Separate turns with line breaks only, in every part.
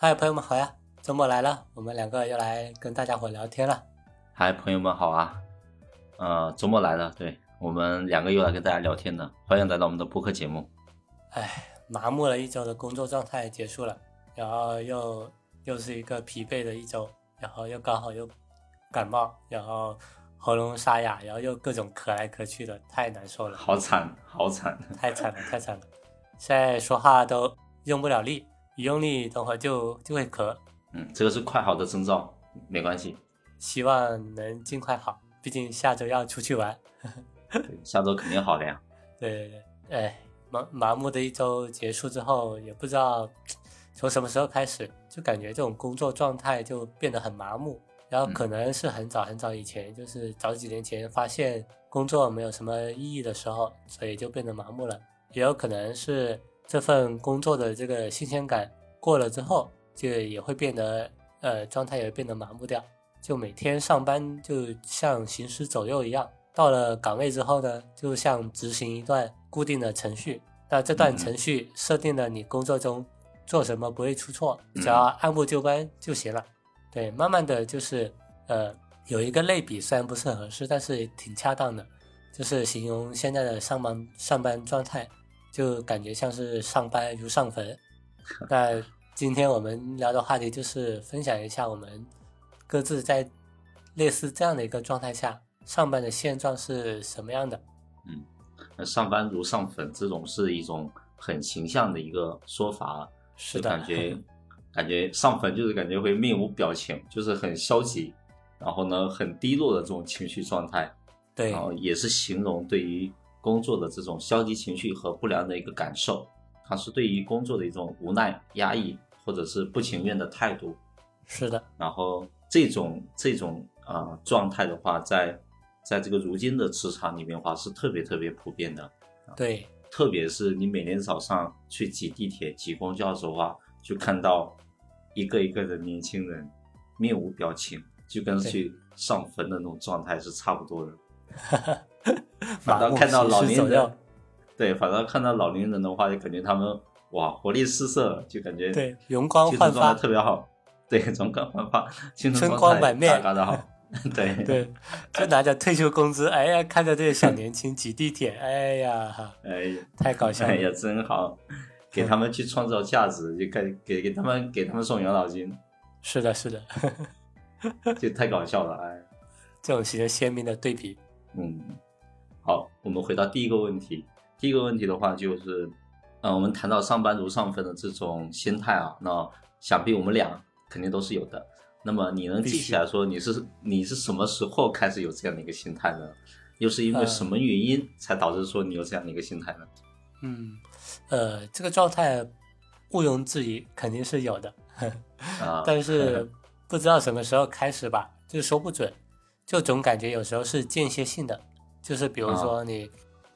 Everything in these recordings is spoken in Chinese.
嗨，朋友们好呀！周末来了，我们两个又来跟大家伙聊天了。
嗨，朋友们好啊！周末来了，对，我们两个又来跟大家聊天了，欢迎来到我们的播客节目。
麻木了一周的工作状态结束了，然后又是一个疲惫的一周，然后又刚好又感冒，然后喉咙沙哑，然后又各种咳来咳去的，太难受了。
好惨，好惨！
太惨了，太惨了！现在说话都用不了力，一用力等会儿就会咳。
这个是快好的征兆，没关系。
希望能尽快好，毕竟下周要出去玩。
对，下周肯定好的呀。
对，麻木的一周结束之后，也不知道从什么时候开始，就感觉这种工作状态就变得很麻木。然后可能是很早很早以前，就是早几年前发现工作没有什么意义的时候，所以就变得麻木了。也有可能是这份工作的这个新鲜感过了之后，就也会变得状态也会变得麻木掉。就每天上班就像行尸走肉一样，到了岗位之后呢，就像执行一段固定的程序。那这段程序设定了你工作中做什么不会出错，只要按部就班就行了。对，慢慢的就是有一个类比，虽然不是很合适，但是挺恰当的，就是形容现在的上班状态，就感觉像是上班如上坟。那今天我们聊的话题就是分享一下我们各自在类似这样的一个状态下上班的现状是什么样的。
那上班如上坟这种是一种很形象的一个说法，
是的，
感觉上坟就是感觉会面无表情，就是很消极，然后呢很低落的这种情绪状态。
对，
然后也是形容对于工作的这种消极情绪和不良的一个感受，它是对于工作的一种无奈、压抑或者是不情愿的态度。
是的，
然后这种状态的话，在这个如今的职场里面的话是特别特别普遍的。
对，
特别是你每天早上去挤地铁、挤公交的时候啊，就看到一个一个的年轻人面无表情，就跟去上坟的那种状态是差不多的。反倒看到老年人，对，反倒看到老年人的话，就感觉他们哇活力四射，就感觉
对容光焕发，
精神状态特别好，对，容光焕发，精神状态大嘎的好，对
对，就拿着退休工资，哎呀，看着这些小年轻挤地铁，哎呀，太搞笑了，
哎呀，真好，给他们去创造价值，就给他们送养老金，
是的，是的，
就太搞笑了，哎，
这种形成鲜明的对比。
好，我们回到第一个问题。第一个问题的话就是，我们谈到上班如上坟的这种心态啊，那想必我们俩肯定都是有的。那么你能记起来说你是什么时候开始有这样的一个心态呢？又是因为什么原因才导致说你有这样的一个心态呢？
这个状态毋庸置疑肯定是有的，但是不知道什么时候开始吧，就是说不准，就总感觉有时候是间歇性的，就是比如说你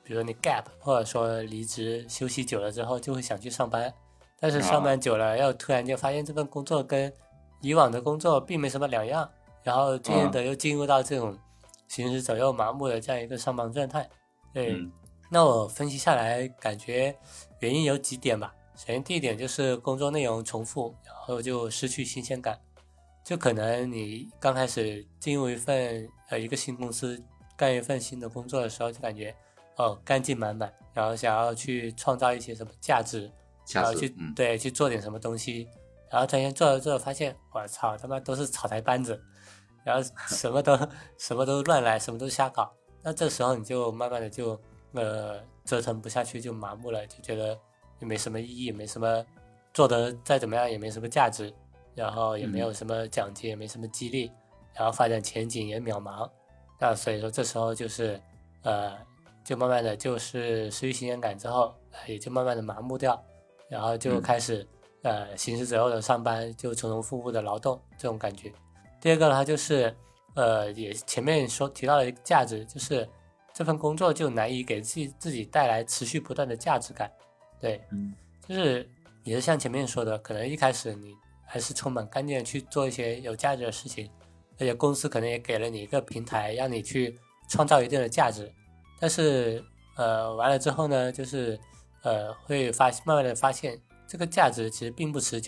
gap 或者说离职休息久了之后就会想去上班，但是上班久了要突然间发现这份工作跟以往的工作并没什么两样，然后渐渐的又进入到这种行尸走肉麻木的这样一个上班状态。对，那我分析下来感觉原因有几点吧。首先第一点就是工作内容重复，然后就失去新鲜感，就可能你刚开始进入一个新公司干一份新的工作的时候，就感觉干劲满满，然后想要去创造一些什么价值，然后去做点什么东西，然后突然间做着做着发现，我操，他妈都是草台班子，然后什么都乱来，什么都瞎搞。那这时候你就慢慢的就折腾不下去，就麻木了，就觉得也没什么意义，没什么做得再怎么样也没什么价值，然后也没有什么奖金，也没什么激励，然后发展前景也渺茫。那所以说这时候就是就慢慢的就是失去新鲜感之后，也就慢慢的麻木掉，然后就开始行尸走肉的上班，就重重复复的劳动这种感觉。第二个的话就是也前面提到的一个价值，就是这份工作就难以给自己带来持续不断的价值感。对，就是也是像前面说的，可能一开始你还是充满干劲的去做一些有价值的事情，而且公司可能也给了你一个平台让你去创造一定的价值，但是完了之后呢，就是会慢慢的发现这个价值其实并不持久，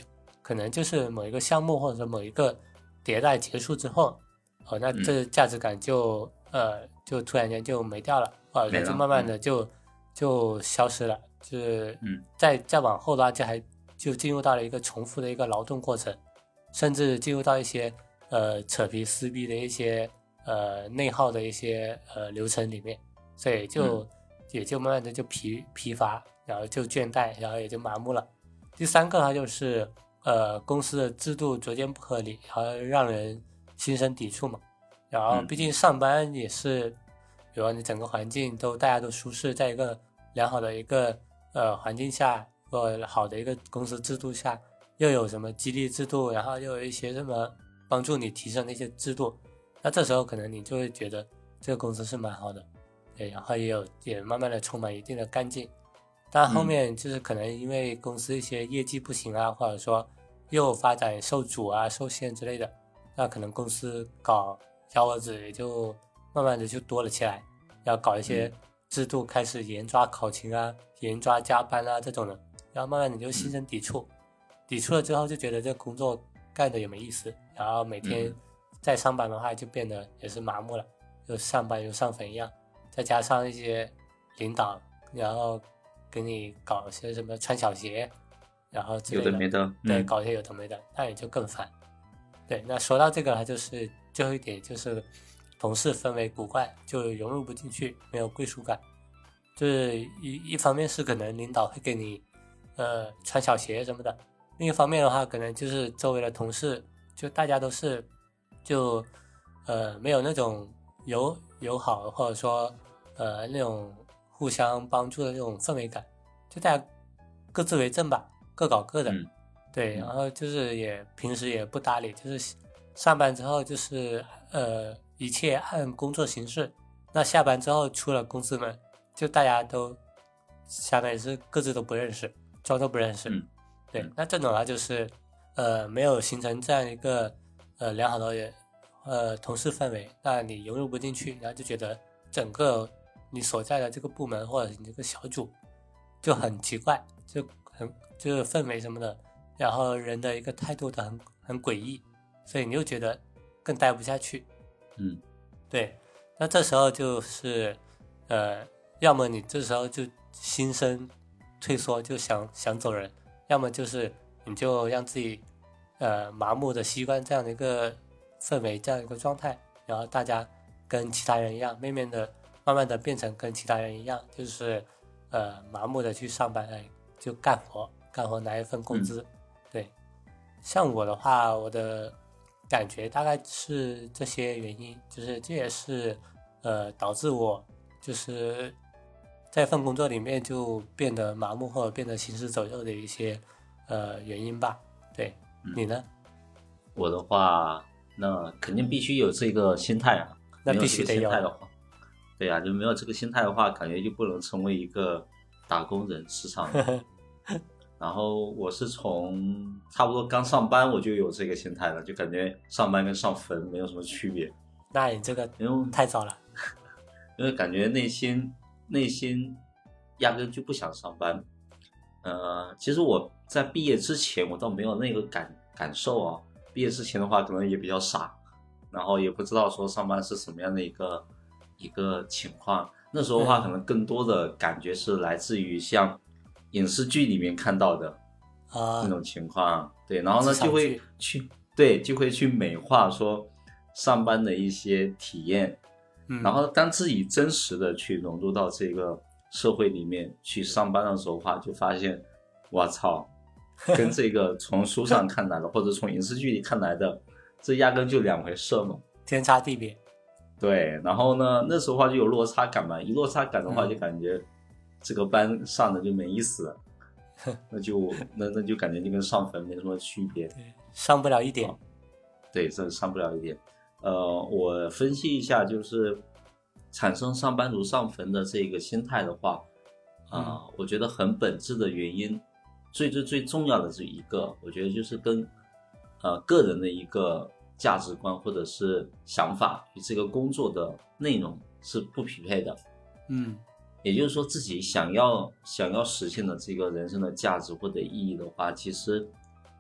可能就是某一个项目或者某一个迭代结束之后，那这价值感就突然间就没掉了，那就慢慢的就消失了，就是再往后的话就进入到了一个重复的一个劳动过程，甚至进入到一些扯皮撕逼的一些内耗的一些流程里面，所以也就慢慢的就疲乏，然后就倦怠，然后也就麻木了。第三个它就是公司的制度逐渐不合理，然后让人心生抵触嘛。然后毕竟上班也是，比如你整个环境大家都舒适，在一个良好的一个环境下，好的一个公司制度下，又有什么激励制度，然后又有一些什么帮助你提升的一些制度，那这时候可能你就会觉得这个公司是蛮好的，对，然后也慢慢的充满一定的干劲。但后面就是可能因为公司一些业绩不行啊，或者说业务发展受阻啊、受限之类的，那可能公司搞幺蛾子也就慢慢的就多了起来，要搞一些制度，开始严抓考勤啊、严抓加班啊这种的，然后慢慢你就心生抵触，抵触了之后就觉得这工作干的也没意思，然后每天在上班的话就变得也是麻木了，就上班就上坟一样，再加上一些领导，然后给你搞一些什么穿小鞋，然后之类的，
有的没的，
对，搞一些有的没的，那也就更烦。对，那说到这个，它就是最后一点，就是同事氛围古怪，就融入不进去，没有归属感。就是一方面是可能领导会给你穿小鞋什么的，另一方面的话，可能就是周围的同事，就大家都是就没有那种友好或者说那种互相帮助的那种氛围感，就大家各自为政吧，各搞各的。对，然后就是平时也不搭理，就是上班之后就是一切按工作形式，那下班之后出了公司门，就大家都相当于是各自都不认识，装都不认识。对，那这种啊就是没有形成这样一个良好的同事氛围，那你融入不进去，然后就觉得整个你所在的这个部门或者你这个小组就很奇怪，就是氛围什么的，然后人的一个态度都很诡异，所以你就觉得更待不下去。对，那这时候就是要么你这时候就心生退缩，就想走人，要么就是你就让自己麻木的习惯这样的一个氛围，这样一个状态，然后大家跟其他人一样，慢慢的变成跟其他人一样，就是麻木的去上班，就干活拿一份工资。对，像我的话，我的感觉大概是这些原因，就是这也是导致我就是在份工作里面就变得麻木或者变得行尸走肉的一些原因吧。对，你呢？
我的话，那肯定必须有这个心态啊，
那必须得有。
没有这个心态的话，对啊，就没有这个心态的话，感觉就不能成为一个打工人，时常。然后我是从差不多刚上班我就有这个心态了，就感觉上班跟上坟没有什么区别。
那你这个太早了，
因为感觉内心压根就不想上班。其实我在毕业之前我倒没有那个感受啊，毕业之前的话可能也比较傻，然后也不知道说上班是什么样的一个情况。那时候的话可能更多的感觉是来自于像影视剧里面看到的那种情况，对，然后呢就会去美化说上班的一些体验，然后当自己真实的去融入到这个社会里面去上班的时候的话，就发现我操，跟这个从书上看来的或者从影视剧里看来的这压根就两回事嘛，天
差地别。
对，然后呢那时候的话就有落差感嘛，一落差感的话就感觉这个班上的就没意思了，那就感觉就跟上坟没什么区别，
对，上不了一点。
对，这上不了一点。我分析一下，就是产生上班族上坟的这个心态的话，我觉得很本质的原因，最重要的是一个，我觉得就是跟个人的一个价值观或者是想法与这个工作的内容是不匹配的。也就是说自己想要实现的这个人生的价值或者意义的话，其实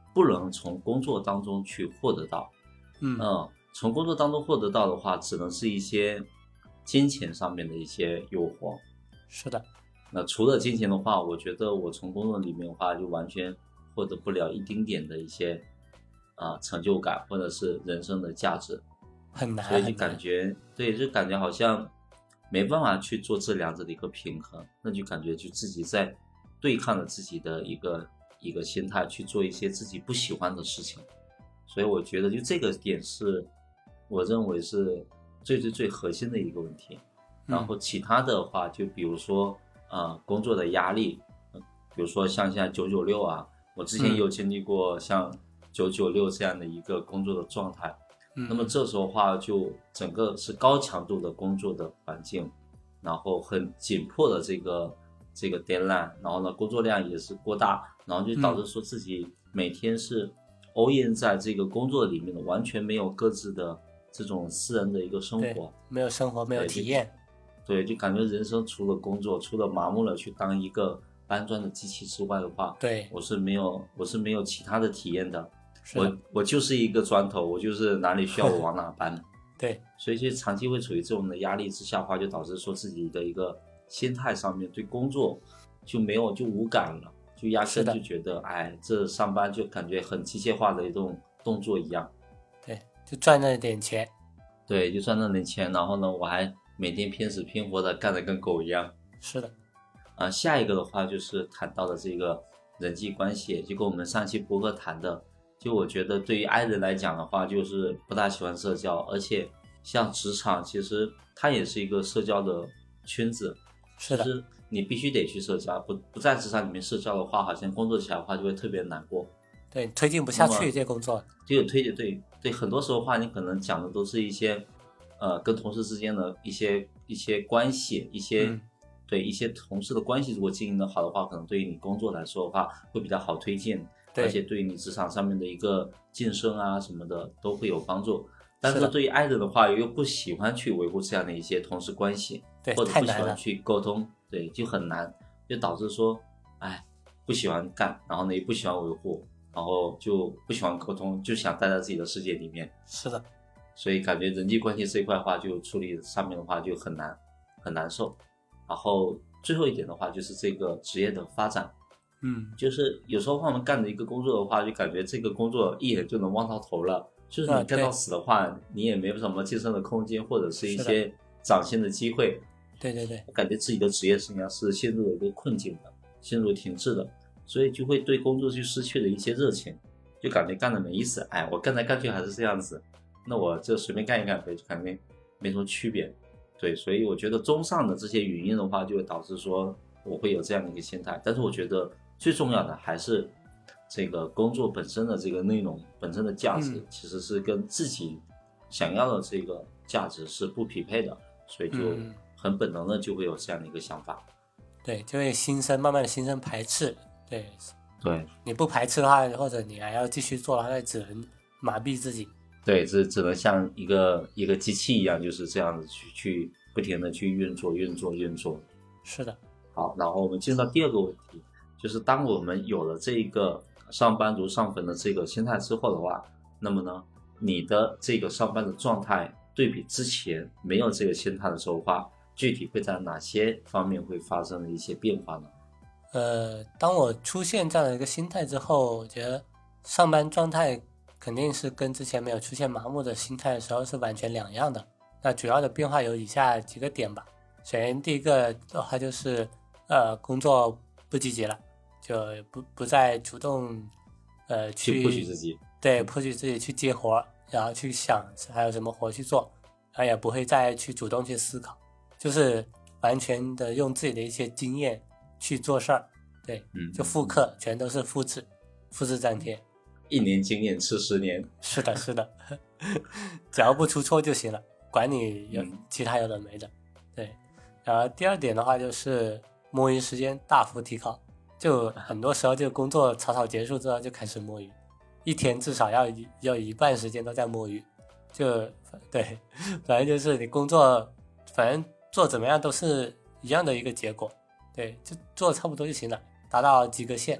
不能从工作当中去获得到。从工作当中获得到的话，只能是一些金钱上面的一些诱惑。
是的。
那除了金钱的话，我觉得我从工作里面的话，就完全获得不了一丁点的一些成就感，或者是人生的价值，
很难。
所以就感觉对，就感觉好像没办法去做这两者的一个平衡，那就感觉就自己在对抗着自己的一个心态，去做一些自己不喜欢的事情。所以我觉得就这个点是我认为是最核心的一个问题。然后其他的话，就比如说工作的压力，比如说像现在996啊，我之前也有经历过像996这样的一个工作的状态。那么这时候的话，就整个是高强度的工作的环境，然后很紧迫的这个 deadline， 然后呢工作量也是过大，然后就导致说自己每天是 all in 在这个工作里面的，完全没有各自的这种私人的一个生活，
没有生活，没有体验。
对，就感觉人生除了工作，除了麻木了去当一个搬砖的机器之外的话，
对，
我是没有其他的体验的。我就是一个砖头，我就是哪里需要我往哪搬。
对，
所以就长期会处于这种的压力之下的话，就导致说自己的一个心态上面对工作就无感了，就压根就觉得这上班就感觉很机械化的一种动作一样。
对，就赚那点钱。
对，就赚那点钱，然后呢我还每天拼死拼活的干得跟狗一样。
是的。
下一个的话就是谈到的这个人际关系，就跟我们上期播客谈的，就我觉得对于 I 人来讲的话，就是不大喜欢社交，而且像职场其实它也是一个社交的圈子。
是的。
就是你必须得去社交，不在职场里面社交的话，好像工作起来的话就会特别难过。
对，推进不下去这工作。
就有推进，对，很多时候的话你可能讲的都是一些跟同事之间的一些关系，一些同事的关系如果经营的好的话，可能对于你工作来说的话会比较好推进，而且对于你职场上面的一个晋升啊什么的都会有帮助。但是对于 I 人的话，又不喜欢去维护这样的一些同事关系，或者不喜欢去沟通，对，就很难，就导致说不喜欢干，然后呢也不喜欢维护，然后就不喜欢沟通，就想待在自己的世界里面。
是的。
所以感觉人际关系这一块的话，就处理上面的话就很难受。然后最后一点的话，就是这个职业的发展。就是有时候我们干的一个工作的话，就感觉这个工作一眼就能望到头了，就是你干到死的话，你也没有什么晋升的空间，或者是一些涨薪的机会。
对对对，
我感觉自己的职业生涯是陷入了一个困境的，陷入停滞的，所以就会对工作就失去了一些热情，就感觉干的没意思。我干来干去还是这样子，那我就随便干一干呗，就感觉没什么区别。对，所以我觉得综上的这些原因的话，就会导致说我会有这样的一个心态。但是我觉得最重要的还是这个工作本身的这个内容本身的价值，其实是跟自己想要的这个价值是不匹配的，所以就很本能的就会有这样的一个想法。
对，就会慢慢的心生排斥。对，你不排斥的话，或者你还要继续做的话，那只能麻痹自己。
对，只能像一个机器一样，就是这样子去不停的去运作。
是的。
好，然后我们进入到第二个问题，就是当我们有了这个上班如上坟的这个心态之后的话，那么呢，你的这个上班的状态对比之前没有这个心态的时候的话，具体会在哪些方面会发生的一些变化呢？
当我出现这样的一个心态之后，我觉得上班状态肯定是跟之前没有出现麻木的心态的时候是完全两样的。那主要的变化有以下几个点吧。首先第一个的话就是工作不积极了，就不再主动去
push自己，
对，push自己去接活，然后去想还有什么活去做，然后也不会再去主动去思考，就是完全的用自己的一些经验去做事儿。对，就复刻，全都是复制粘贴。
1年经验吃10年。
是的只要不出错就行了，管你有其他有的没的。对，然后第二点的话就是摸鱼时间大幅提高，就很多时候就工作草结束之后就开始摸鱼，一天至少要一半时间都在摸鱼。就对，反正就是你工作反正做怎么样都是一样的一个结果，对，就做差不多就行了，达到及格线。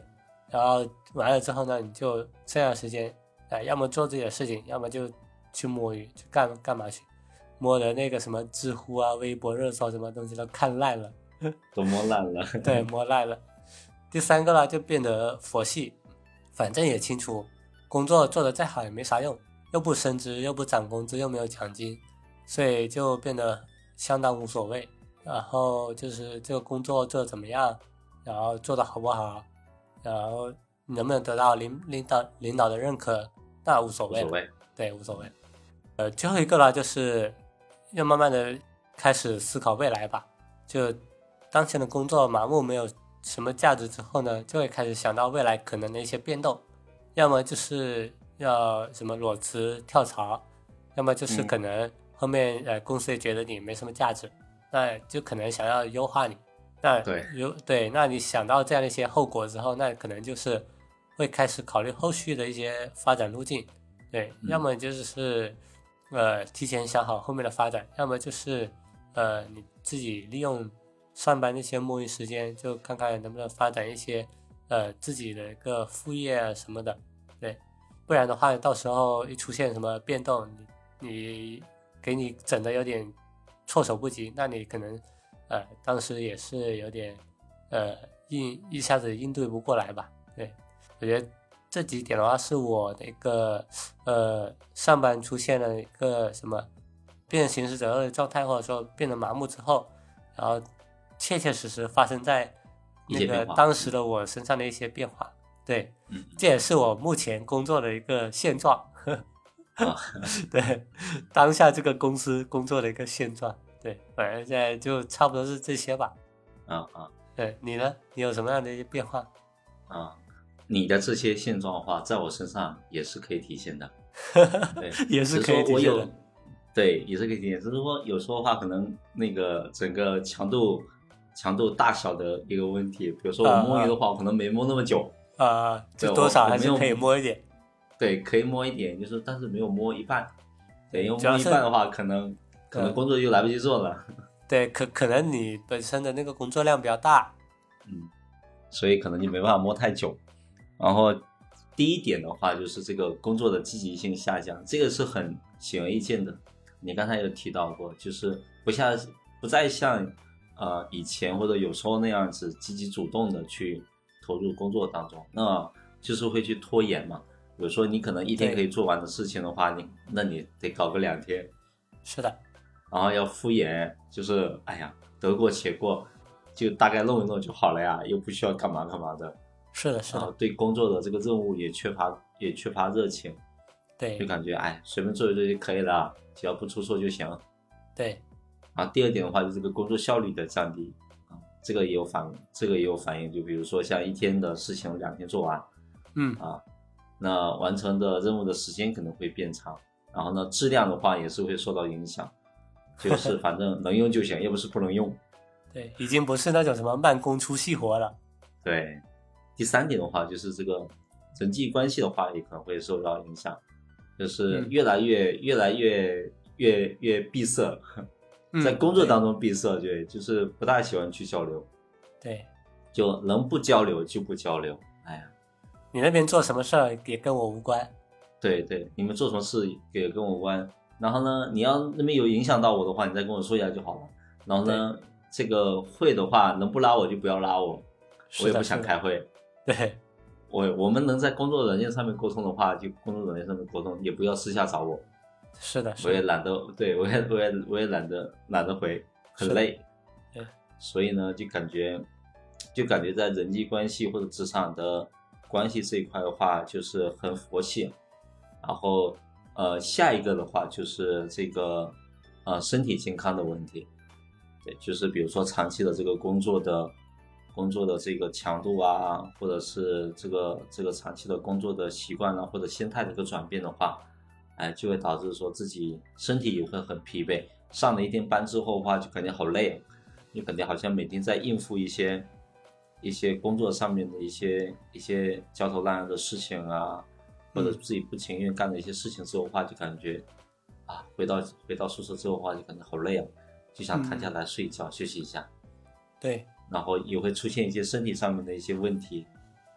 然后完了之后呢，你就剩下的时间，要么做自己的事情，要么就去摸鱼，去干嘛去，摸的那个什么知乎啊、微博热搜什么东西都看烂了，
都摸烂了。
对，摸烂了。第三个呢，就变得佛系，反正也清楚，工作做得再好也没啥用，又不升职，又不涨工资，又没有奖金，所以就变得相当无所谓。然后就是这个工作做得怎么样，然后做得好不好，然后能不能得到领导的认可，那无所谓，对，无所谓。最后一个呢，就是要慢慢的开始思考未来吧。就当前的工作麻木没有什么价值之后呢，就会开始想到未来可能的一些变动，要么就是要什么裸辞跳槽，要么就是可能后面公司也觉得你没什么价值，那就可能想要优化你。那对，那你想到这样的一些后果之后，那可能就是会开始考虑后续的一些发展路径。对，要么就是提前想好后面的发展，要么就是你自己利用上班那些摸鱼时间，就看看能不能发展一些自己的一个副业啊什么的。对，不然的话到时候一出现什么变动，你给你整的有点措手不及，那你可能当时也是有点一下子应对不过来吧。对，我觉得这几点的话是我的一个上班出现了一个什么变行尸走肉的状态，或者说变得麻木之后，然后切切实实发生在那个当时的我身上的一些变化。对，这也是我目前工作的一个现状。对，当下这个公司工作的一个现状。对，反正现在就差不多是这些吧。对，你呢？你有什么样的一些变化？
你的这些现状的话，在我身上也是可以体现的。对，
也是可以体现的。
对，也是可以体现。只是说有时候的话，可能那个整个强度大小的一个问题。比如说我摸鱼的话，我可能没摸那么久。
就多少还是可以摸一点。
对，可以摸一点，就是但是没有摸一半。对，因为摸一半的话，可能工作就来不及做了。
对，可能你本身的那个工作量比较大。
所以可能就没办法摸太久。然后第一点的话，就是这个工作的积极性下降，这个是很显而易见的。你刚才有提到过，就是不再像以前或者有时候那样子积极主动的去投入工作当中，那就是会去拖延嘛。比如说你可能一天可以做完的事情的话，那你得搞个2天。
是的。
然后要敷衍，就是得过且过，就大概弄一弄就好了呀，又不需要干嘛干嘛的。
是的。
然后对工作的这个任务也缺乏热情。
对，
就感觉随便做一做就可以了，只要不出错就行。
对。
然后第二点的话，就是这个工作效率的降低。这个也有反应，就比如说像一天的事情2天做完。那完成的任务的时间可能会变长，然后呢质量的话也是会受到影响，就是反正能用就行，又不是不能用。
对，已经不是那种什么慢工出细活了。
对。第三点的话，就是这个人际关系的话也可能会受到影响，就是越来越闭塞。在工作当中闭塞，对，就是不大喜欢去交流。
对，
就能不交流就不交流。
你那边做什么事儿也跟我无关。
对，你们做什么事也跟我无关。然后呢，你要那边有影响到我的话，你再跟我说一下就好了。然后呢，这个会的话，能不拉我就不要拉我，我也不想开会。
对，
我们能在工作软件上面沟通的话，就工作软件上面沟通，也不要私下找我。
是的。
我也懒得，对，我也懒得回，很累。
对。
所以呢，就感觉在人际关系或者职场的关系这一块的话，就是很佛系。然后下一个的话就是这个身体健康的问题。对，就是比如说长期的这个工作的这个强度啊，或者是这个长期的工作的习惯啊，或者心态的一个转变的话，就会导致说自己身体也会很疲惫。上了一天班之后的话，就感觉好累，就感觉好像每天在应付一些工作上面的一些焦头烂额的事情啊，或者自己不情愿干的一些事情之后的话，就感觉回到宿舍之后的话，就感觉好累啊，就想躺下来睡一觉休息一下。
对。
然后也会出现一些身体上面的一些问题，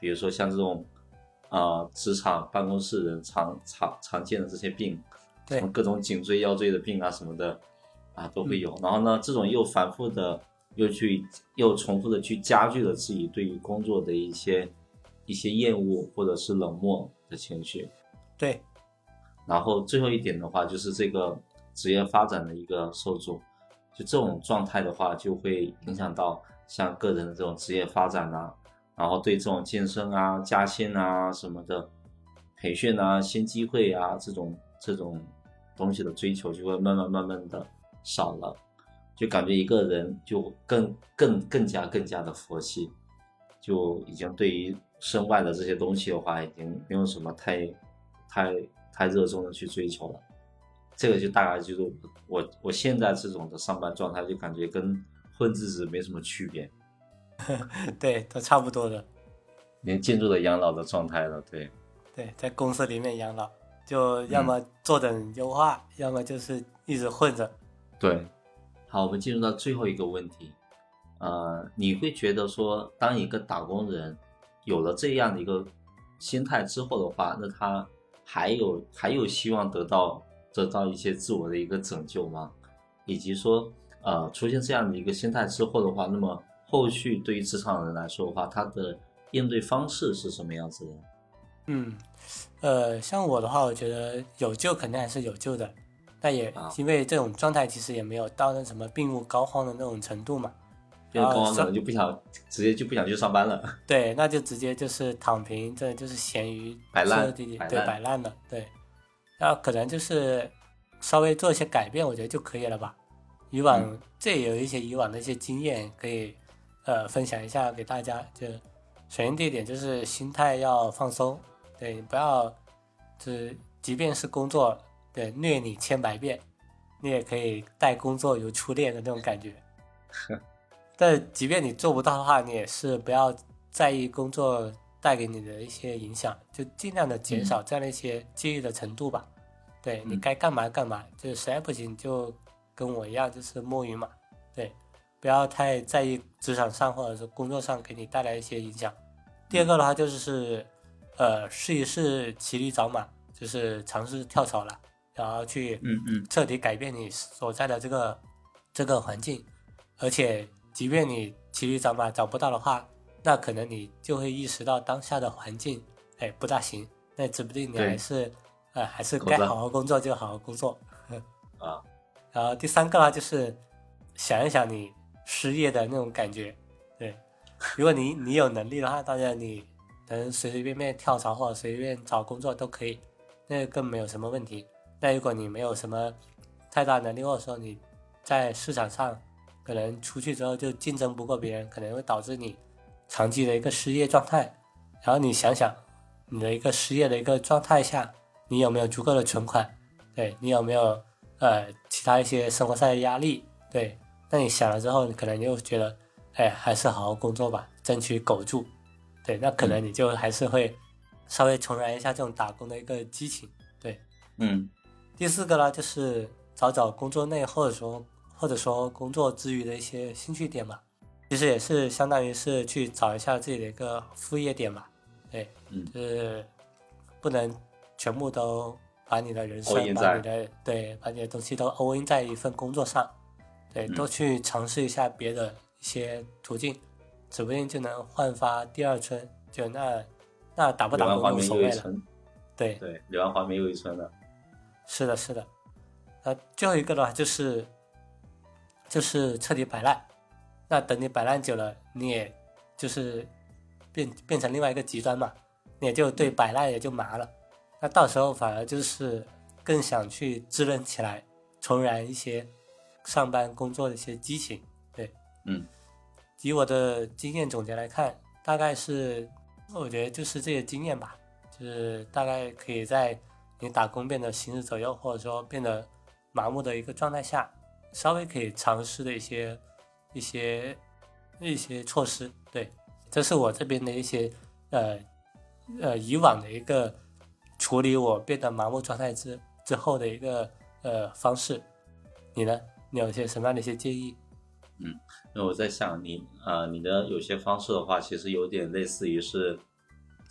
比如说像这种职场办公室人常见的这些病，
对，
什么各种颈椎腰椎的病啊什么的都会有。然后呢，这种又反复的又重复的去加剧了自己对于工作的一些厌恶或者是冷漠的情绪。
对，
然后最后一点的话，就是这个职业发展的一个受阻，就这种状态的话，就会影响到像个人的这种职业发展然后对这种晋升加薪什么的培训新机会这种东西的追求就会慢慢的少了，就感觉一个人就更加的佛系，就已经对于身外的这些东西的话，已经没有什么太热衷的去追求了。这个就大概就是我现在这种的上班状态，就感觉跟混日子没什么区别。
对，都差不多的，
连进入了养老的状态了。对，
在公司里面养老，就要么坐等优化，要么就是一直混着。
对，好，我们进入到最后一个问题，你会觉得说，当一个打工人有了这样的一个心态之后的话，那他还有希望得到一些自我的一个拯救吗？以及说，出现这样的一个心态之后的话，那么后续对于职场人来说的话，他的应对方式是什么样子
的？像我的话，我觉得有救肯定还是有救的，但也因为这种状态其实也没有到那什么病入膏肓的那种程度嘛。
病入膏肓可能就直接不想去上班了。
对，那就直接就是躺平，这就是闲鱼
摆烂
了。对，然后可能就是稍微做一些改变，我觉得就可以了吧。以往这也有一些以往的一些经验可以分享一下给大家。就首先第一点就是心态要放松，对，不要就是即便是工作对虐你100遍，你也可以待工作如初恋的那种感觉。但即便你做不到的话，你也是不要在意工作带给你的一些影响，就尽量的减少这样的一些介意的程度吧。对，你该干嘛干嘛，就是实在不行就跟我一样，就是摸鱼嘛。对，不要太在意职场上或者是工作上给你带来一些影响。第二个的话就是试一试骑驴找马，就是尝试跳槽了，然后去彻底改变你所在的这个环境。而且即便你骑驴找马找不到的话，那可能你就会意识到当下的环境不大行，那指不定你还是该好好工作就好好工作然后第三个的话就是想一想你失业的那种感觉。对，如果你有能力的话，当然你能随随便便跳槽或者随便找工作都可以，那个更没有什么问题。那如果你没有什么太大能力，或者说你在市场上可能出去之后就竞争不过别人，可能会导致你长期的一个失业状态。然后你想想你的一个失业的一个状态下，你有没有足够的存款，对，你有没有其他一些生活上的压力，对，那你想了之后，你可能就觉得还是好好工作吧，争取苟住。对，那可能你就还是会稍微重燃一下这种打工的一个激情。对，第四个呢，就是找工作内或者说工作之余的一些兴趣点吧，其实也是相当于是去找一下自己的一个副业点吧。对，就是不能全部都把你的人生把你的东西都 all in 在一份工作上。对，多去尝试一下别的一些途径，指不定就能焕发第二春。就那打不打工无所谓了。对，
柳暗花明又一村了。
是的。最后一个的话就是彻底摆烂。那等你摆烂久了，你也就是变成另外一个极端嘛，你也就对摆烂也就麻了。那到时候反而就是更想去支棱起来，重燃一些上班工作的一些激情。对，以我的经验总结来看，大概是我觉得就是这些经验吧，就是大概可以在你打工变得行尸走肉，或者说变得麻木的一个状态下，稍微可以尝试的一些措施。对，这是我这边的一些以往的一个处理我变得麻木状态之后的一个方式。你呢？你有些什么样的一些建议？
那我在想你的有些方式的话，其实有点类似于是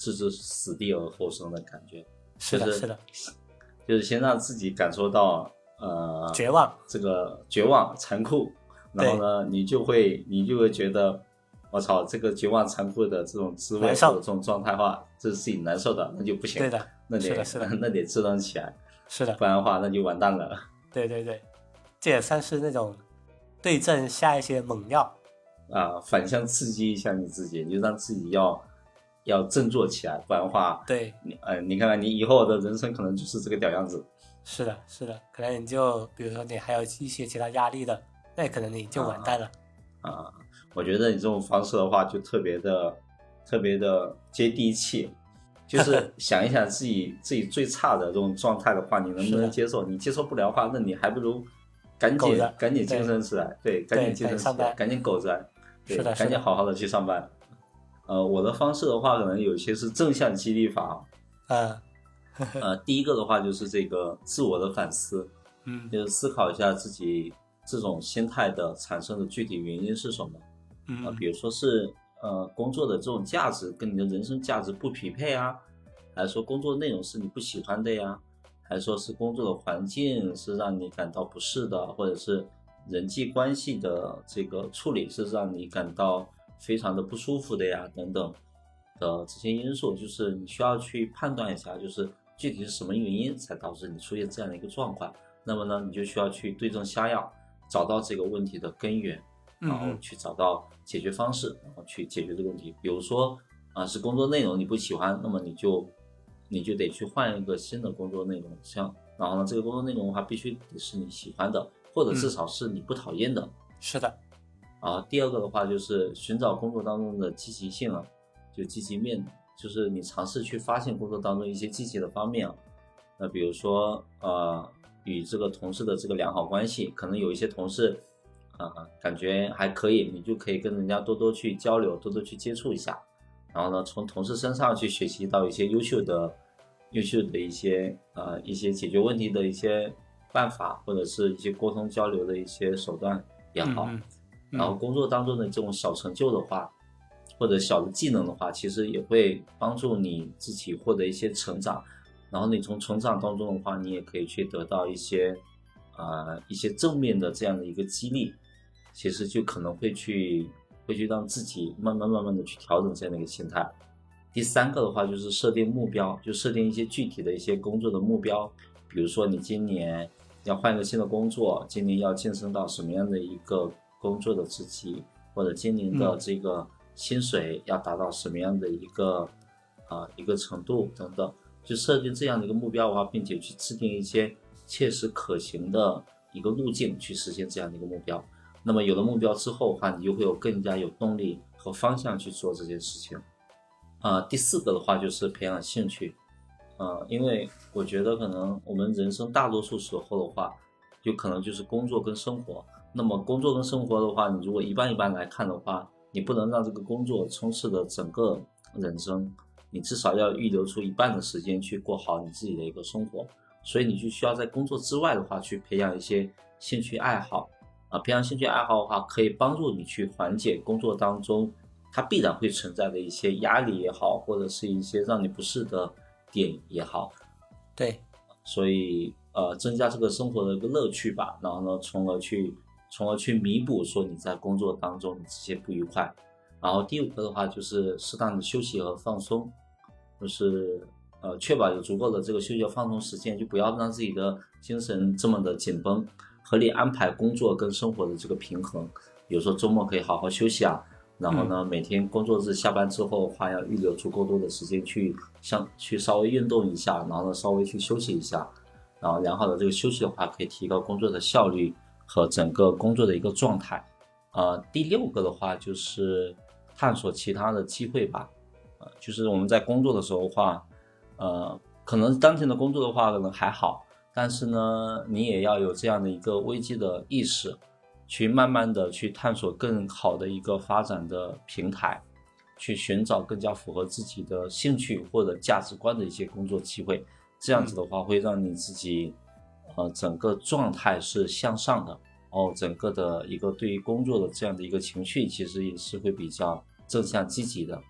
置之死地而后生的感觉。
是的，是的，
就是先让自己感受到
绝望，
这个绝望残酷，然后呢，你就会觉得，我操，这个绝望残酷的这种滋味或者这种状态化，这是自己难受的，那就不行。
对的，
那得支棱起来。
是的，
不然的话那就完蛋了。
对对对，这也算是那种对症下一些猛药
啊，反向刺激一下你自己，你就让自己要振作起来，不然的话，
对，
你看看你以后的人生可能就是这个屌样子。
是的，是的，可能你就比如说你还有一些其他压力的，那可能你就完蛋了。
我觉得你这种方式的话，就特别的接地气，就是想一想自己最差的这种状态的话，你能不能接受？你接受不了的话，那你还不如赶紧精神起来，对，赶紧精神起来，赶紧苟着，对，赶紧好好的去上班。我的方式的话，可能有些是正向激励法。第一个的话就是这个自我的反思，就是思考一下自己这种心态的产生的具体原因是什么。比如说是工作的这种价值跟你的人生价值不匹配啊，还是说工作内容是你不喜欢的呀，还是说是工作的环境是让你感到不适的，或者是人际关系的这个处理是让你感到非常的不舒服的呀，等等的这些因素，就是你需要去判断一下，就是具体是什么原因才导致你出现这样的一个状况。那么呢，你就需要去对症下药，找到这个问题的根源，然后去找到解决方式，然后去解决这个问题。比如说是工作内容你不喜欢，那么你就得去换一个新的工作内容，然后呢，这个工作内容的话必须得是你喜欢的，或者至少是你不讨厌的。
是的。
第二个的话就是寻找工作当中的积极性啊，就积极面，就是你尝试去发现工作当中一些积极的方面啊。那比如说与这个同事的这个良好关系，可能有一些同事感觉还可以，你就可以跟人家多多去交流，多多去接触一下，然后呢，从同事身上去学习到一些优秀的一些解决问题的一些办法，或者是一些沟通交流的一些手段也好。然后工作当中的这种小成就的话，或者小的技能的话，其实也会帮助你自己获得一些成长。然后你从成长当中的话，你也可以去得到一些正面的这样的一个激励，其实就可能会去让自己慢慢的去调整这样的一个心态。第三个的话就是设定目标，就设定一些具体的一些工作的目标，比如说你今年要换一个新的工作，今年要晋升到什么样的一个工作的职级，或者今年的这个薪水要达到什么样的一个程度等等，就设定这样的一个目标的话，并且去制定一些切实可行的一个路径去实现这样的一个目标。那么有了目标之后的话，你就会有更加有动力和方向去做这件事情。第四个的话就是培养兴趣。因为我觉得可能我们人生大多数时候的话，有可能就是工作跟生活。那么工作跟生活的话，你如果一般来看的话，你不能让这个工作充斥的整个人生，你至少要预留出一半的时间去过好你自己的一个生活。所以你就需要在工作之外的话去培养一些兴趣爱好。培养兴趣爱好的话，可以帮助你去缓解工作当中它必然会存在的一些压力也好，或者是一些让你不适的点也好。
对，
所以增加这个生活的一个乐趣吧，然后呢从而去弥补说你在工作当中的这些不愉快。然后第五个的话就是适当的休息和放松，就是确保有足够的这个休息和放松时间，就不要让自己的精神这么的紧绷，合理安排工作跟生活的这个平衡。比如说周末可以好好休息啊，然后呢每天工作日下班之后的话要预留足够多的时间去稍微运动一下，然后呢稍微去休息一下。然后良好的这个休息的话可以提高工作的效率和整个工作的一个状态。第六个的话就是探索其他的机会吧。就是我们在工作的时候的话，可能当前的工作的话可能还好，但是呢你也要有这样的一个危机的意识，去慢慢的去探索更好的一个发展的平台，去寻找更加符合自己的兴趣或者价值观的一些工作机会。这样子的话会让你自己整个状态是向上的，整个的一个对于工作的这样的一个情绪其实也是会比较正向积极的。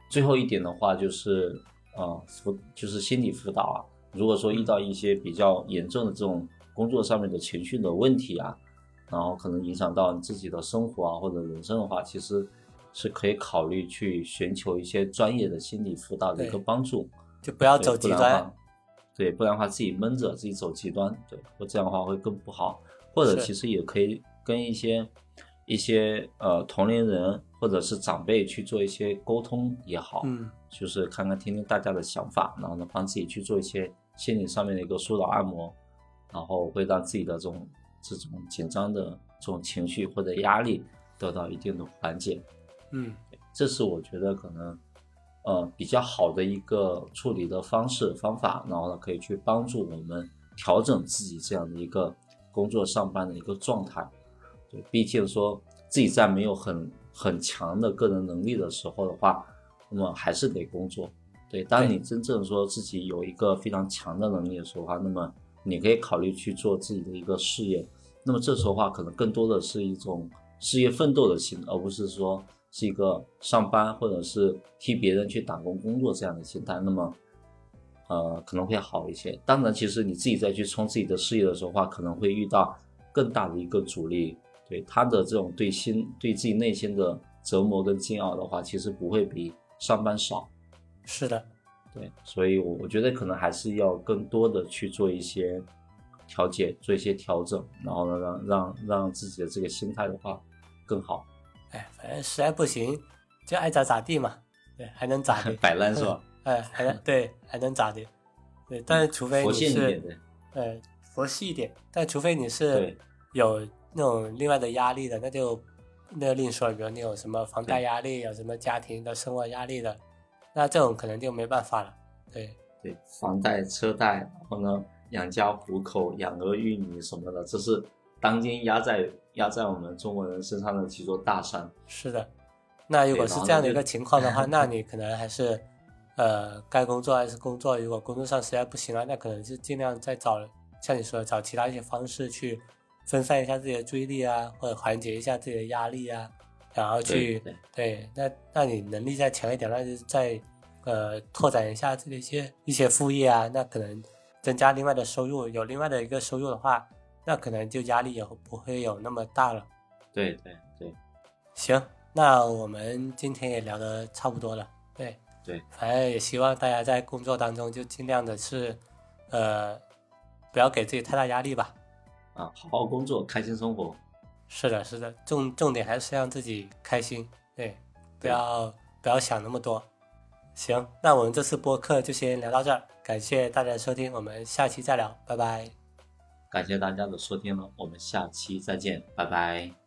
最后一点的话就是就是心理辅导啊。如果说遇到一些比较严重的这种工作上面的情绪的问题啊，然后可能影响到你自己的生活啊或者人生的话，其实是可以考虑去寻求一些专业的心理辅导的一个帮助，
就不要走极端。
对，不然的话自己闷着，自己走极端，对，或这样的话会更不好。或者其实也可以跟一些同龄人或者是长辈去做一些沟通也好，就是看看听听大家的想法，然后呢帮自己去做一些心理上面的一个疏导按摩，然后会让自己的这种紧张的这种情绪或者压力得到一定的缓解。这是我觉得可能比较好的一个处理的方法，然后呢可以去帮助我们调整自己这样的一个工作上班的一个状态。对，毕竟说自己在没有很强的个人能力的时候的话，那么还是得工作。对，当你真正说自己有一个非常强的能力的时候的话，那么你可以考虑去做自己的一个事业。那么这时候的话可能更多的是一种事业奋斗的心，而不是说是一个上班或者是替别人去打工作这样的心态，那么可能会好一些。当然其实你自己再去冲自己的事业的时候的话，可能会遇到更大的一个阻力。对，他的这种对自己内心的折磨跟煎熬的话，其实不会比上班少。
是的，
对，所以我觉得可能还是要更多的去做一些调节，做一些调整，然后呢让自己的这个心态的话更好。
反正实在不行就爱咋地嘛，对，还能咋地？
摆烂是吧？
还能咋地？对，但是除非你是佛系一点，但除非你是有那种另外的压力的，那就另说，比如你有什么房贷压力，有什么家庭的生活压力的，那这种可能就没办法了。对，
房贷车贷，然后呢养家糊口、养儿育女什么的，这是当今压在我们中国人身上的几座大山。是
的，那如果是这样的一个情况的话，那你可能还是该工作还是工作，如果工作上实在不行了，那可能是尽量再像你说的找其他一些方式去分散一下自己的注意力啊，或者缓解一下自己的压力啊，然后去那你能力再强一点，那就再拓展一下自己一些副业啊，那可能增加另外的收入，有另外的一个收入的话，那可能就压力也不会有那么大了。
对，
行，那我们今天也聊得差不多了。对，反正也希望大家在工作当中就尽量的是不要给自己太大压力吧。
好好工作，开心生活。
是的，重点还是让自己开心。对，不要想那么多。行，那我们这次播客就先聊到这儿，感谢大家的收听，我们下期再聊，拜拜。
感谢大家的收听了，我们下期再见，拜拜。